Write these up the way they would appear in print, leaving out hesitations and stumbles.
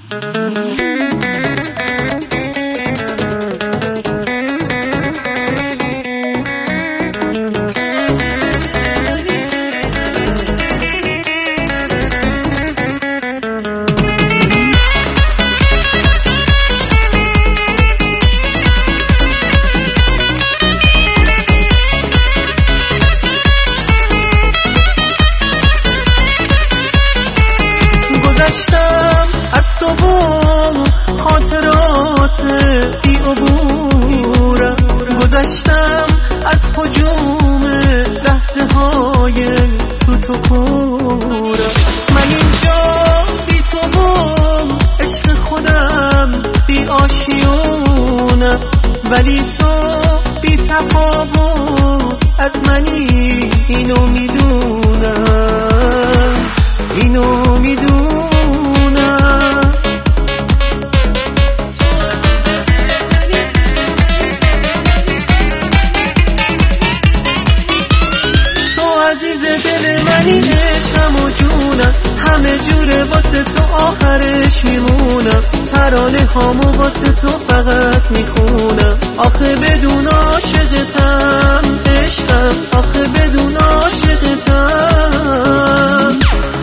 از تو و خاطرات بی عبورم، گذشتم از هجوم لحظه های سوت و کورم. من اینجا بی تو و عشق خودم بی آشیونم، ولی تو بی تفاوت از منی، اینو میدونم، اینو میدونم. عزیز دل منی، عشقم و جونم، همه جوره واسه تو آخرش میمونم. ترانه هامو واسه تو فقط میخونم. آخه بدون عاشقتم عشقم، آخه بدون عاشقتم.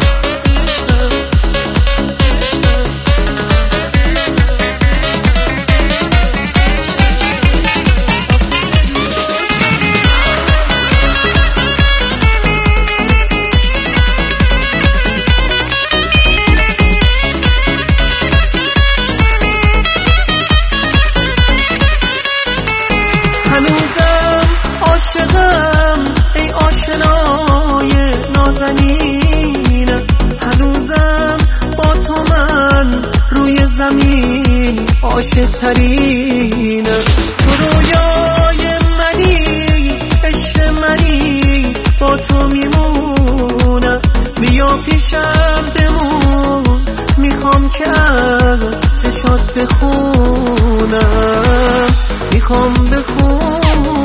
هنوزم عاشقم ای آشنای نازنینم، هنوزم با تو من روی زمین عاشق ترینم. تو رویای منی، عشق منی، با تو میمونم. بیا پیشم بمون، میخوام که از چشات بخونم، میخوام بخونم.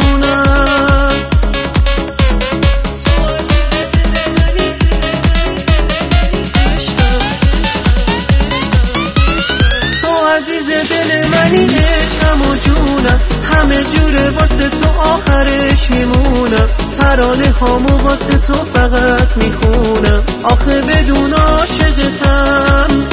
تو عزیز دل منی، عشقم و جونم، همه جوره واسه تو آخرش میمونم. ترانه هامو واسه تو فقط میخونم. آخه بدون عاشقتم